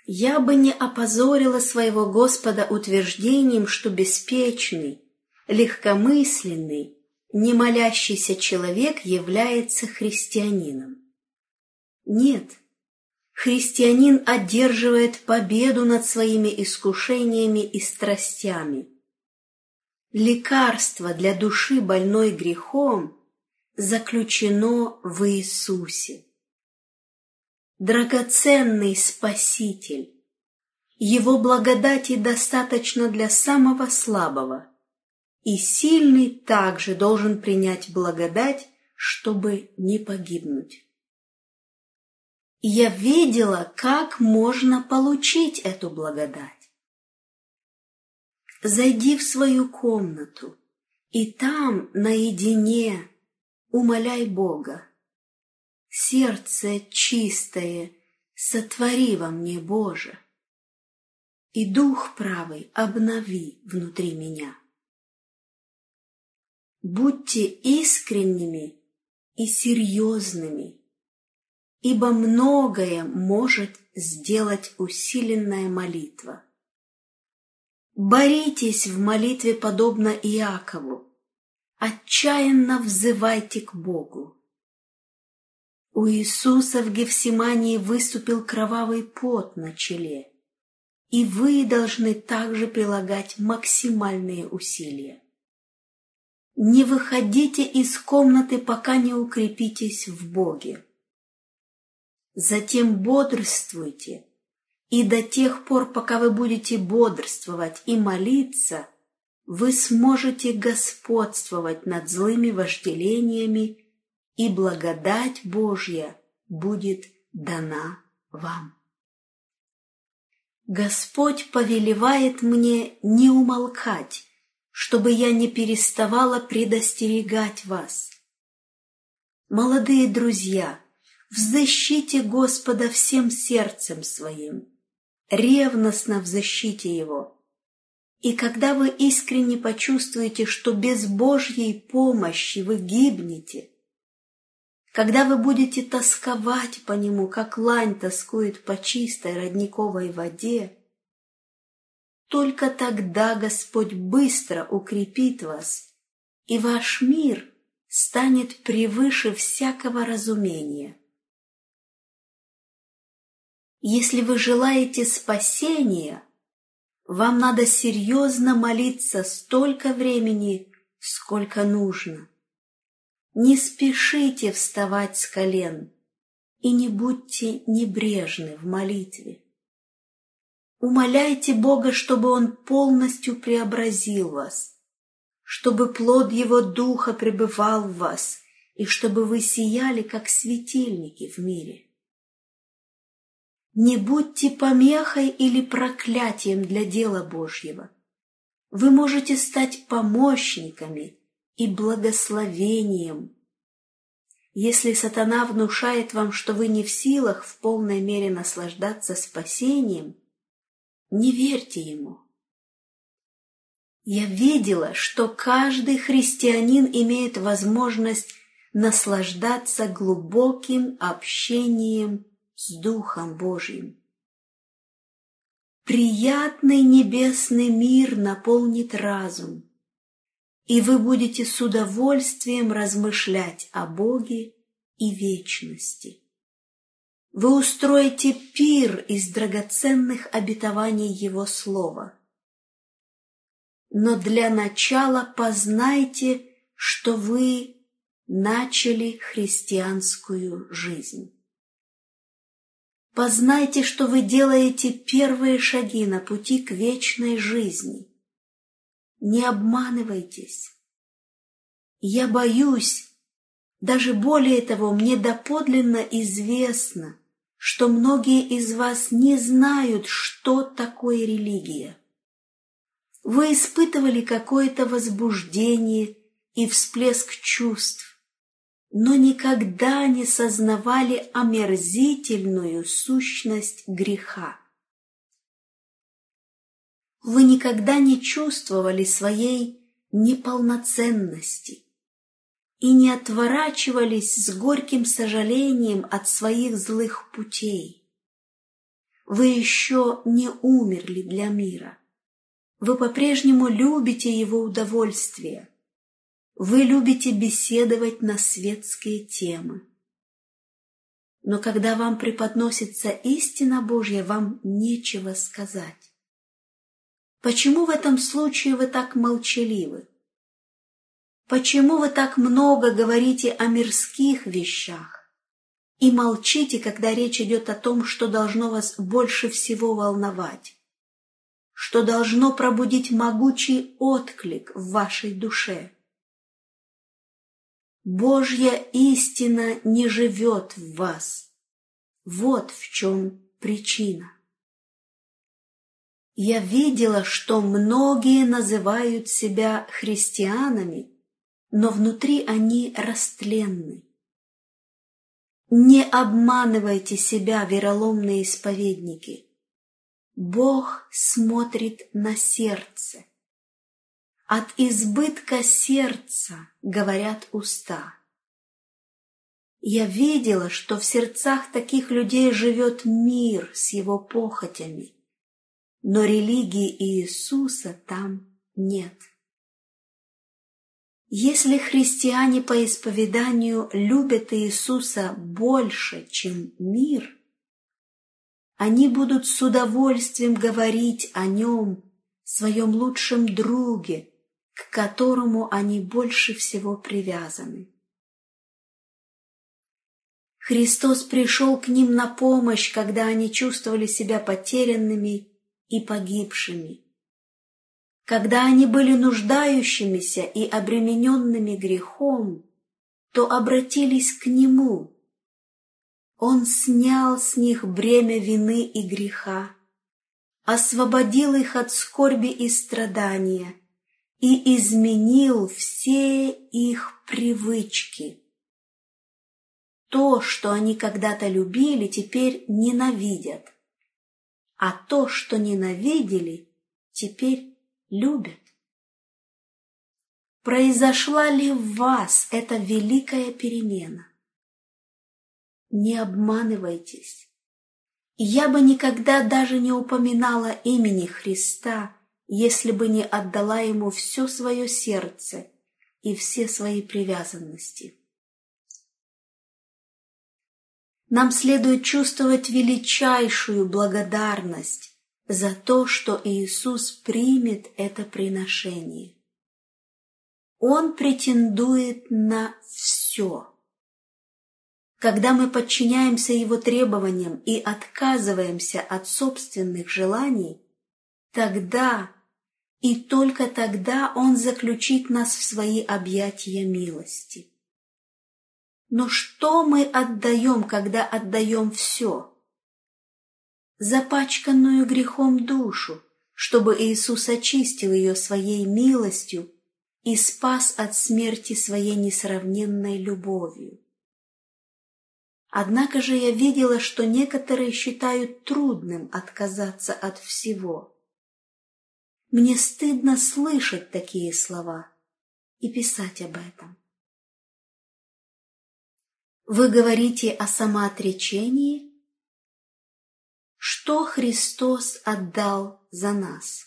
Я бы не опозорила своего Господа утверждением, что беспечный, легкомысленный, не молящийся человек является христианином. Нет, христианин одерживает победу над своими искушениями и страстями. Лекарство для души, больной грехом, заключено в Иисусе. Драгоценный Спаситель, Его благодати достаточно для самого слабого, и сильный также должен принять благодать, чтобы не погибнуть. Я видела, как можно получить эту благодать. Зайди в свою комнату, и там наедине умоляй Бога. Сердце чистое сотвори во мне, Боже, и дух правый обнови внутри меня. Будьте искренними и серьезными, ибо многое может сделать усиленная молитва. Боритесь в молитве подобно Иакову, отчаянно взывайте к Богу. У Иисуса в Гефсимании выступил кровавый пот на челе, и вы должны также прилагать максимальные усилия. Не выходите из комнаты, пока не укрепитесь в Боге. Затем бодрствуйте, и до тех пор, пока вы будете бодрствовать и молиться, вы сможете господствовать над злыми вожделениями, и благодать Божья будет дана вам. Господь повелевает мне не умолкать, чтобы я не переставала предостерегать вас. Молодые друзья, взыщите Господа всем сердцем своим, ревностно взыщите Его. И когда вы искренне почувствуете, что без Божьей помощи вы гибнете, когда вы будете тосковать по Нему, как лань тоскует по чистой родниковой воде, только тогда Господь быстро укрепит вас, и ваш мир станет превыше всякого разумения. Если вы желаете спасения, вам надо серьезно молиться столько времени, сколько нужно. Не спешите вставать с колен и не будьте небрежны в молитве. Умоляйте Бога, чтобы Он полностью преобразил вас, чтобы плод Его Духа пребывал в вас и чтобы вы сияли, как светильники в мире. Не будьте помехой или проклятием для дела Божьего. Вы можете стать помощниками и благословением. Если сатана внушает вам, что вы не в силах в полной мере наслаждаться спасением, не верьте ему. Я видела, что каждый христианин имеет возможность наслаждаться глубоким общением с Духом Божьим. Приятный небесный мир наполнит разум, и вы будете с удовольствием размышлять о Боге и вечности. Вы устроите пир из драгоценных обетований Его Слова. Но для начала познайте, что вы начали христианскую жизнь. Познайте, что вы делаете первые шаги на пути к вечной жизни. Не обманывайтесь. Я боюсь, даже более того, мне доподлинно известно, что многие из вас не знают, что такое религия. Вы испытывали какое-то возбуждение и всплеск чувств, но никогда не сознавали омерзительную сущность греха. Вы никогда не чувствовали своей неполноценности и не отворачивались с горьким сожалением от своих злых путей. вы еще не умерли для мира. Вы по-прежнему любите его удовольствие. Вы любите беседовать на светские темы. Но когда вам преподносится истина Божья, вам нечего сказать. Почему в этом случае вы так молчаливы? Почему вы так много говорите о мирских вещах и молчите, когда речь идет о том, что должно вас больше всего волновать, что должно пробудить могучий отклик в вашей душе? Божья истина не живет в вас. Вот в чем причина. Я видела, что многие называют себя христианами, но внутри они растленны. Не обманывайте себя, вероломные исповедники. Бог смотрит на сердце. От избытка сердца говорят уста. Я видела, что в сердцах таких людей живет мир с его похотями, но религии Иисуса там нет. Если христиане по исповеданию любят Иисуса больше, чем мир, они будут с удовольствием говорить о нем, своем лучшем друге, к которому они больше всего привязаны. Христос пришел к ним на помощь, когда они чувствовали себя потерянными и погибшими. Когда они были нуждающимися и обремененными грехом, то обратились к Нему. Он снял с них бремя вины и греха, освободил их от скорби и страдания и изменил все их привычки. То, что они когда-то любили, теперь ненавидят, а то, что ненавидели, теперь любят. Произошла ли в вас эта великая перемена? Не обманывайтесь. Я бы никогда даже не упоминала имени Христа, если бы не отдала Ему все свое сердце и все свои привязанности. Нам следует чувствовать величайшую благодарность за то, что Иисус примет это приношение. Он претендует на все. Когда мы подчиняемся Его требованиям и отказываемся от собственных желаний, тогда и только тогда Он заключит нас в свои объятия милости. Но что мы отдаем, когда отдаем все? Запачканную грехом душу, чтобы Иисус очистил ее своей милостью и спас от смерти своей несравненной любовью. Однако же я видела, что некоторые считают трудным отказаться от всего. Мне стыдно слышать такие слова и писать об этом. Вы говорите о самоотречении? Что Христос отдал за нас?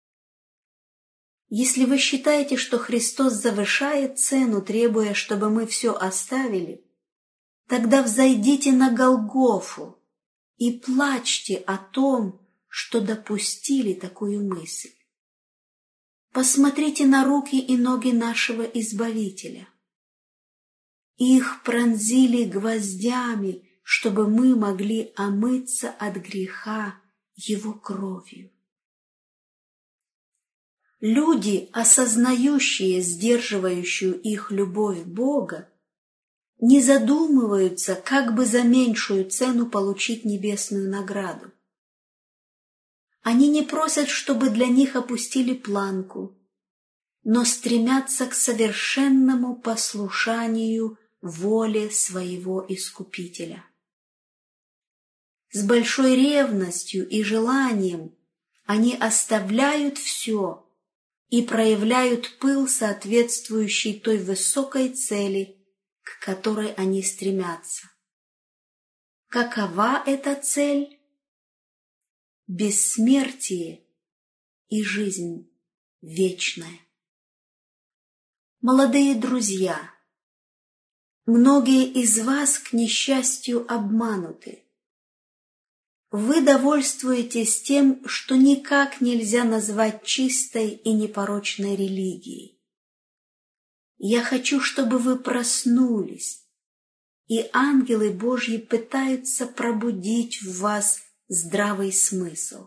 Если вы считаете, что Христос завышает цену, требуя, чтобы мы все оставили, тогда взойдите на Голгофу и плачьте о том, что допустили такую мысль. Посмотрите на руки и ноги нашего Избавителя. Их пронзили гвоздями, чтобы мы могли омыться от греха Его кровью. Люди, осознающие сдерживающую их любовь Бога, не задумываются, как бы за меньшую цену получить небесную награду. Они не просят, чтобы для них опустили планку, но стремятся к совершенному послушанию воле своего Искупителя. С большой ревностью и желанием они оставляют все и проявляют пыл, соответствующий той высокой цели, к которой они стремятся. Какова эта цель? бессмертие и жизнь вечная. Молодые друзья, многие из вас, к несчастью, обмануты. Вы довольствуетесь тем, что никак нельзя назвать чистой и непорочной религией. Я хочу, чтобы вы проснулись, и ангелы Божьи пытаются пробудить в вас здравый смысл.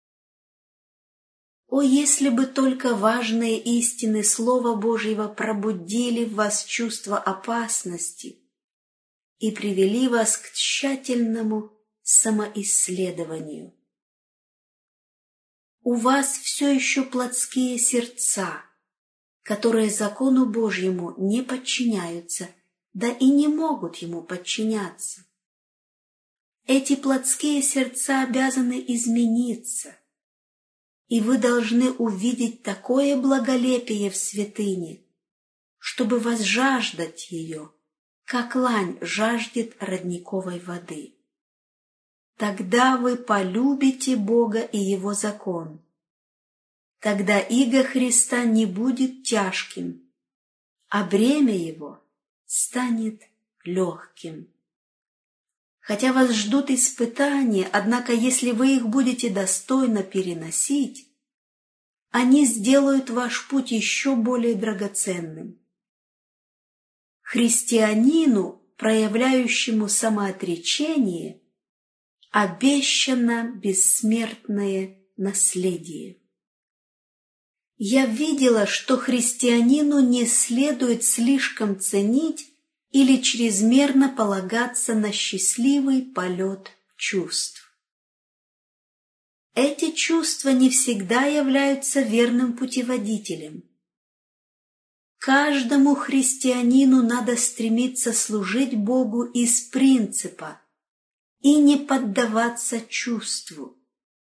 О, если бы только важные истины Слова Божьего пробудили в вас чувство опасности и привели вас к тщательному самоисследованию. У вас все еще плотские сердца, которые закону Божьему не подчиняются, да и не могут ему подчиняться. Эти плотские сердца обязаны измениться, и вы должны увидеть такое благолепие в святыне, чтобы возжаждать ее, как лань жаждет родниковой воды. Тогда вы полюбите Бога и Его закон. Тогда иго Христа не будет тяжким, а бремя Его станет легким. Хотя вас ждут испытания, однако если вы их будете достойно переносить, они сделают ваш путь еще более драгоценным. Христианину, проявляющему самоотречение, обещано бессмертное наследие. Я видела, что христианину не следует слишком ценить или чрезмерно полагаться на счастливый полет чувств. Эти чувства не всегда являются верным путеводителем. Каждому христианину надо стремиться служить Богу из принципа и не поддаваться чувству.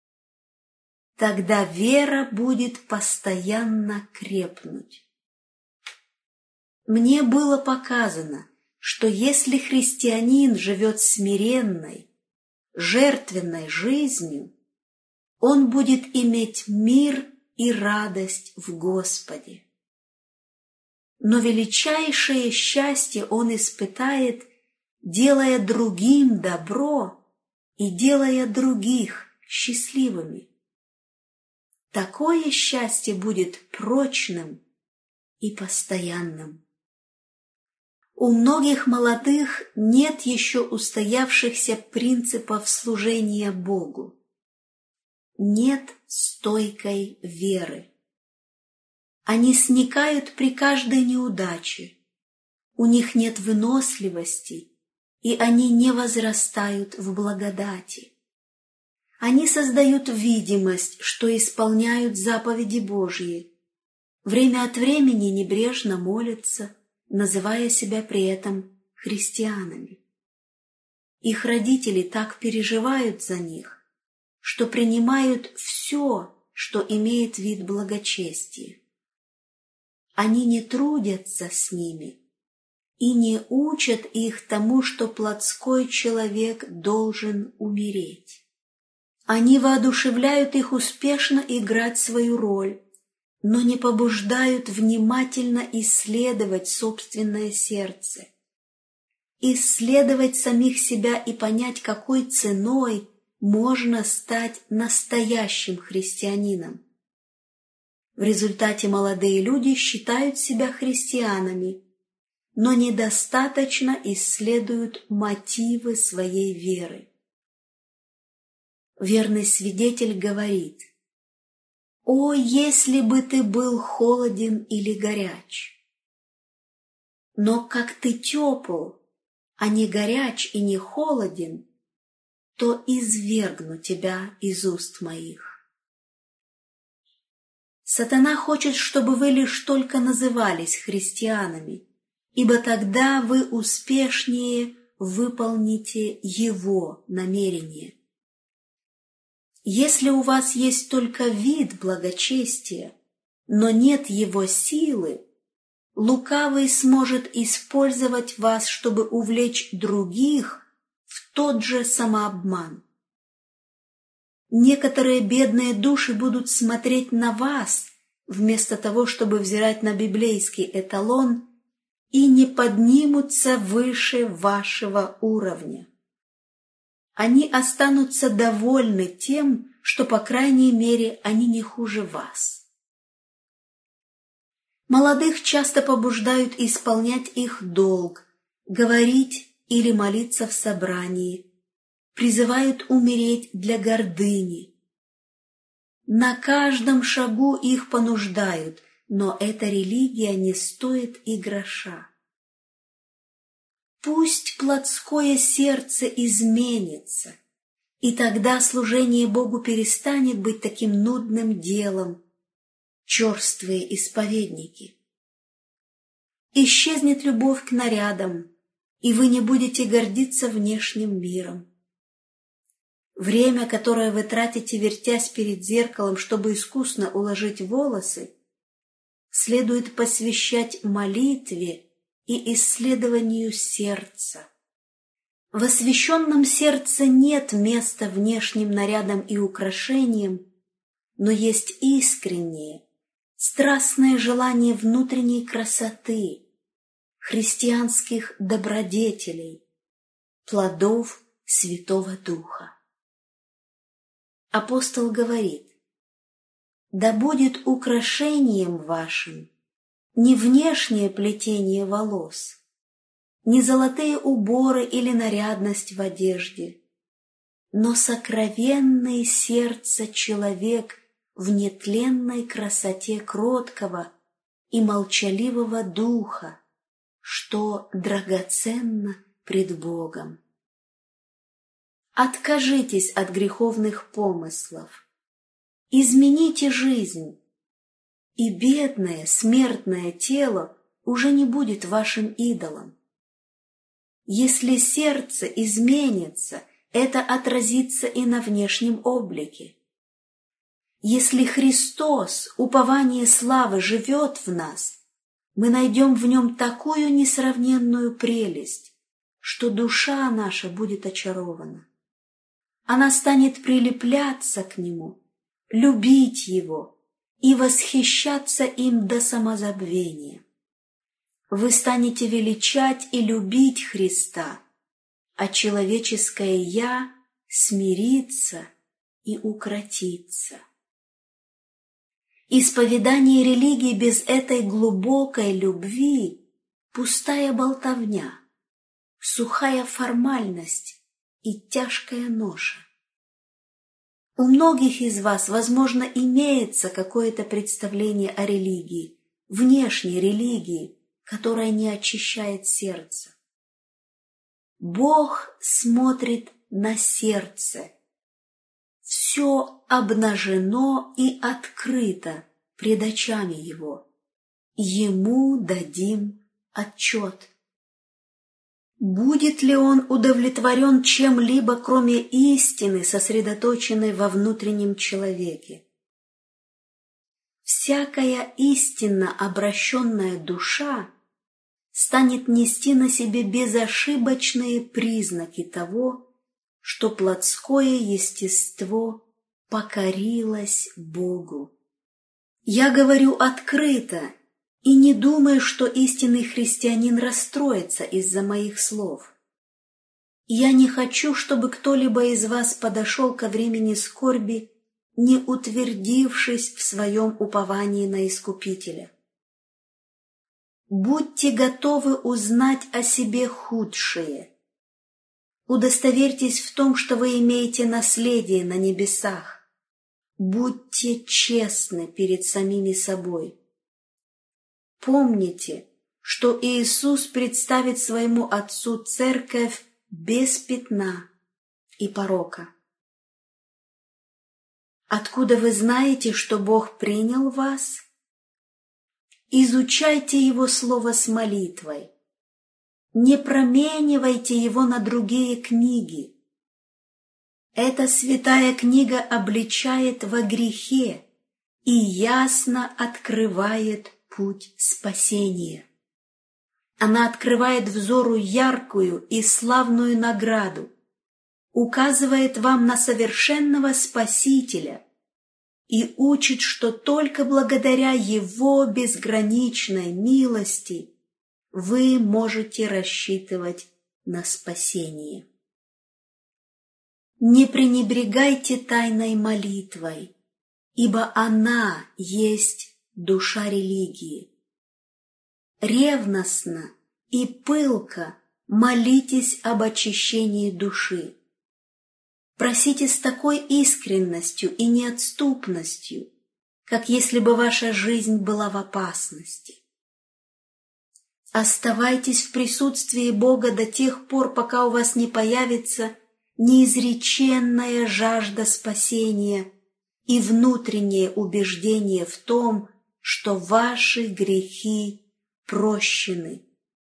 Тогда вера будет постоянно крепнуть. Мне было показано, что если христианин живет смиренной, жертвенной жизнью, он будет иметь мир и радость в Господе. Но величайшее счастье он испытает, делая другим добро и делая других счастливыми. Такое счастье будет прочным и постоянным. У многих молодых нет еще устоявшихся принципов служения Богу. Нет стойкой веры. Они сникают при каждой неудаче. У них нет выносливости, и они не возрастают в благодати. Они создают видимость, что исполняют заповеди Божьи. Время от времени небрежно молятся, называя себя при этом христианами. Их родители так переживают за них, что принимают все, что имеет вид благочестия. Они не трудятся с ними и не учат их тому, что плотской человек должен умереть. Они воодушевляют их успешно играть свою роль, но не побуждают внимательно исследовать собственное сердце, исследовать самих себя и понять, какой ценой можно стать настоящим христианином. В результате молодые люди считают себя христианами, но недостаточно исследуют мотивы своей веры. Верный свидетель говорит: «О, если бы ты был холоден или горяч! Но как ты тепл, а не горяч и не холоден, то извергну тебя из уст моих». Сатана хочет, чтобы вы лишь только назывались христианами, ибо тогда вы успешнее выполните его намерение. Если у вас есть только вид благочестия, но нет его силы, лукавый сможет использовать вас, чтобы увлечь других в тот же самообман. некоторые бедные души будут смотреть на вас, вместо того, чтобы взирать на библейский эталон, и не поднимутся выше вашего уровня. Они останутся довольны тем, что, по крайней мере, они не хуже вас. Молодых часто побуждают исполнять их долг, говорить или молиться в собрании, призывают умереть для гордыни. На каждом шагу их понуждают, но эта религия не стоит и гроша. Пусть плотское сердце изменится, и тогда служение Богу перестанет быть таким нудным делом, черствые исповедники. Исчезнет любовь к нарядам, и вы не будете гордиться внешним миром. Время, которое вы тратите, вертясь перед зеркалом, чтобы искусно уложить волосы, следует посвящать молитве и исследованию сердца. В освященном сердце нет места внешним нарядам и украшениям, но есть искреннее, страстное желание внутренней красоты, христианских добродетелей, плодов Святого Духа. Апостол говорит: «Да будет украшением вашим не внешнее плетение волос, не золотые уборы или нарядность в одежде, но сокровенное сердце человек в нетленной красоте кроткого и молчаливого духа, что драгоценно пред Богом». Откажитесь от греховных помыслов, измените жизнь, и бедное смертное тело уже не будет вашим идолом. Если сердце изменится, это отразится и на внешнем облике. Если Христос, упование славы, живет в нас, мы найдем в Нем такую несравненную прелесть, что душа наша будет очарована. Она станет прилепляться к Нему, любить Его и восхищаться им до самозабвения. Вы станете величать и любить Христа, а человеческое «я» смирится и укротится. Исповедание религии без этой глубокой любви – пустая болтовня, сухая формальность и тяжкая ноша. У многих из вас, возможно, имеется какое-то представление о религии, внешней религии, которая не очищает сердце. Бог смотрит на сердце. Все обнажено и открыто пред очами Его. Ему дадим отчет. Будет ли он удовлетворен чем-либо, кроме истины, сосредоточенной во внутреннем человеке? Всякая истинно обращенная душа станет нести на себе безошибочные признаки того, что плотское естество покорилось Богу. Я говорю открыто, и не думаю, что истинный христианин расстроится из-за моих слов. Я не хочу, чтобы кто-либо из вас подошел ко времени скорби, не утвердившись в своем уповании на Искупителя. Будьте готовы узнать о себе худшее. Удостоверьтесь в том, что вы имеете наследие на небесах. Будьте честны перед самими собой. Помните, что Иисус представит своему Отцу церковь без пятна и порока. Откуда вы знаете, что Бог принял вас? Изучайте Его Слово с молитвой. Не променивайте его на другие книги. Эта святая книга обличает во грехе и ясно открывает путь спасения. Она открывает взору яркую и славную награду, указывает вам на совершенного Спасителя и учит, что только благодаря Его безграничной милости вы можете рассчитывать на спасение. Не пренебрегайте тайной молитвой, ибо она есть душа религии. Ревностно и пылко молитесь об очищении души. Просите с такой искренностью и неотступностью, как если бы ваша жизнь была в опасности. Оставайтесь в присутствии Бога до тех пор, пока у вас не появится неизреченная жажда спасения и внутреннее убеждение в том, что ваши грехи прощены.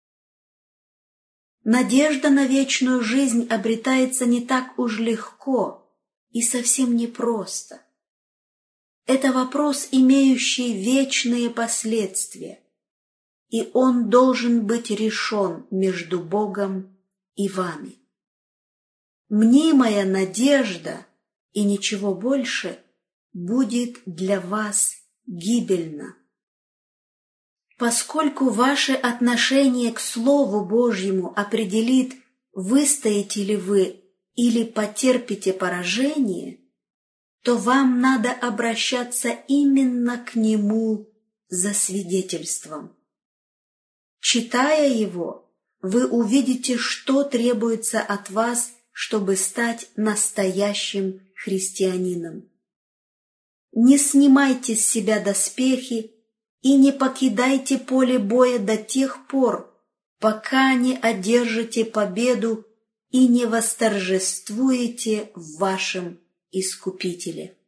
Надежда на вечную жизнь обретается не так уж легко и совсем непросто. Это вопрос, имеющий вечные последствия, и он должен быть решен между Богом и вами. Мнимая надежда и ничего больше будет для вас гибельна. Поскольку ваше отношение к Слову Божьему определит, выстоите ли вы или потерпите поражение, то вам надо обращаться именно к Нему за свидетельством. Читая его, вы увидите, что требуется от вас, чтобы стать настоящим христианином. Не снимайте с себя доспехи и не покидайте поле боя до тех пор, пока не одержите победу и не восторжествуете в вашем Искупителе.